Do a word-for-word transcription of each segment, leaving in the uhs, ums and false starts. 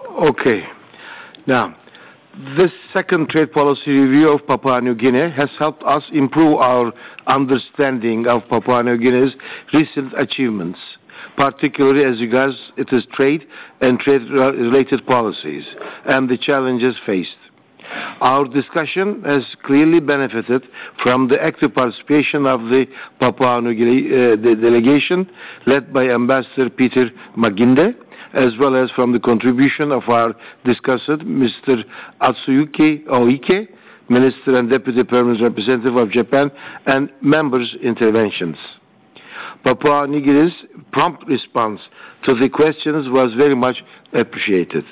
Okay. Now, this second trade policy review of Papua New Guinea has helped us improve our understanding of Papua New Guinea's recent achievements, particularly as regards its trade and trade-related policies and the challenges faced. Our discussion has clearly benefited from the active participation of the Papua New Guinea uh, the delegation led by Ambassador Peter Maginde, as well as from the contribution of our discussant, Mister Atsuyuki Oike, Minister and Deputy Permanent Representative of Japan, and members' interventions. Papua New Guinea's prompt response to the questions was very much appreciated.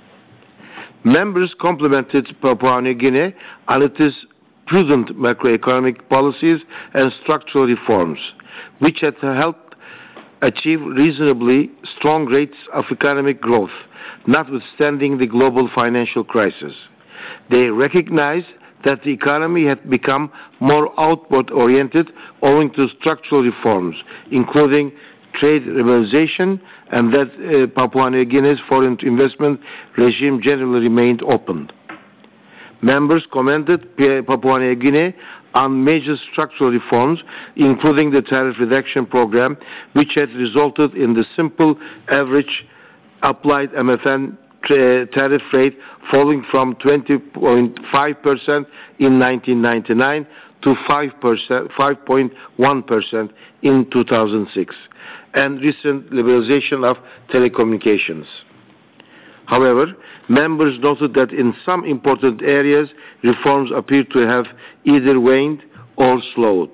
Members complimented Papua New Guinea on its prudent macroeconomic policies and structural reforms, which had helped achieve reasonably strong rates of economic growth, notwithstanding the global financial crisis. They recognized that the economy had become more outward-oriented owing to structural reforms, including trade liberalization, and that uh, Papua New Guinea's foreign investment regime generally remained open. Members commended Papua New Guinea on major structural reforms, including the tariff reduction program, which had resulted in the simple average applied M F N tariff rate falling from twenty point five percent in nineteen ninety-nine to five point one percent in two thousand six, and recent liberalization of telecommunications. However, members noted that in some important areas, reforms appear to have either waned or slowed.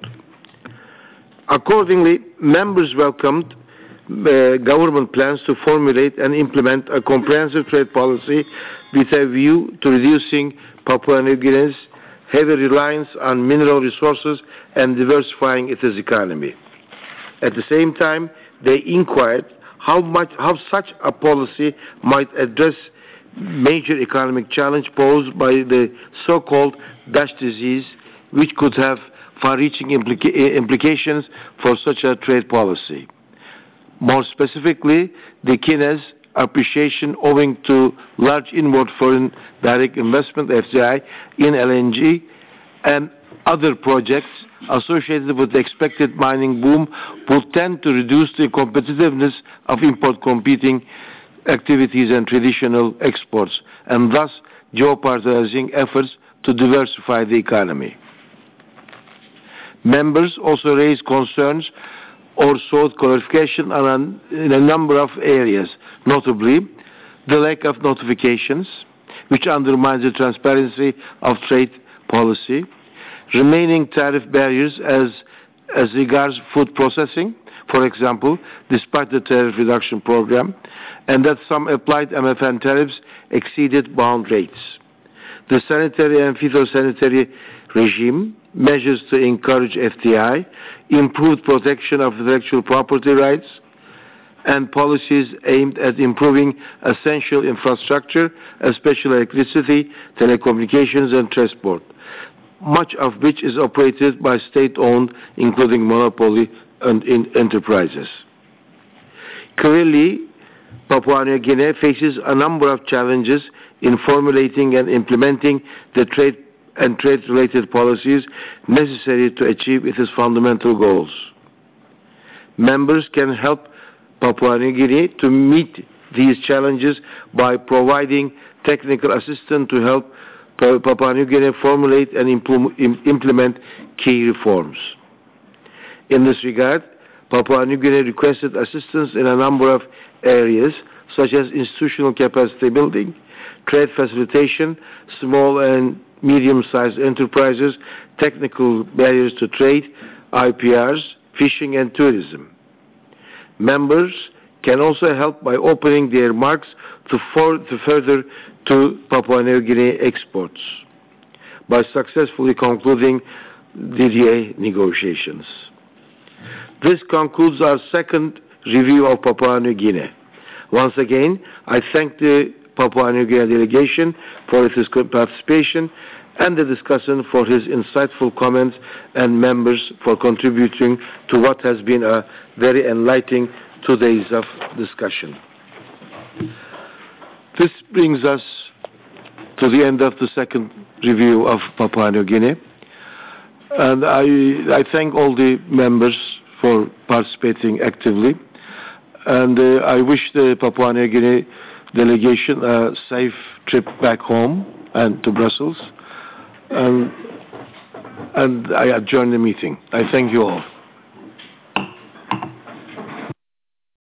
Accordingly, members welcomed uh, government plans to formulate and implement a comprehensive trade policy with a view to reducing Papua New Guinea's heavy reliance on mineral resources and diversifying its economy. At the same time, they inquired how much how such a policy might address major economic challenge posed by the so-called Dutch disease, which could have far-reaching implica implications for such a trade policy. More specifically, the Guinea's appreciation owing to large inward foreign direct investment (F D I) in L N G and other projects associated with the expected mining boom will tend to reduce the competitiveness of import competing activities and traditional exports, and thus jeopardizing efforts to diversify the economy. Members also raised concerns or sought clarification on a, in a number of areas, notably the lack of notifications, which undermines the transparency of trade policy, remaining tariff barriers as, as regards food processing, for example, despite the tariff reduction program, and that some applied M F N tariffs exceeded bound rates. The sanitary and phytosanitary regime, measures to encourage F D I, improved protection of intellectual property rights, and policies aimed at improving essential infrastructure, especially electricity, telecommunications, and transport, much of which is operated by state-owned, including monopoly and in enterprises. Clearly, Papua New Guinea faces a number of challenges in formulating and implementing the trade and trade-related policies necessary to achieve its fundamental goals. Members can help Papua New Guinea to meet these challenges by providing technical assistance to help Papua New Guinea formulate and implement key reforms. In this regard, Papua New Guinea requested assistance in a number of areas, such as institutional capacity building, trade facilitation, small and medium-sized enterprises, technical barriers to trade, I P Rs, fishing, and tourism. Members can also help by opening their markets to, for, to further to Papua New Guinea exports by successfully concluding D D A negotiations. This concludes our second review of Papua New Guinea. Once again, I thank the Papua New Guinea delegation for its participation and the discussant for his insightful comments and members for contributing to what has been a very enlightening two days of discussion. This brings us to the end of the second review of Papua New Guinea. And I, I thank all the members for participating actively. And uh, I wish the Papua New Guinea delegation a safe trip back home and to Brussels. Um, and I adjourn the meeting. I thank you all.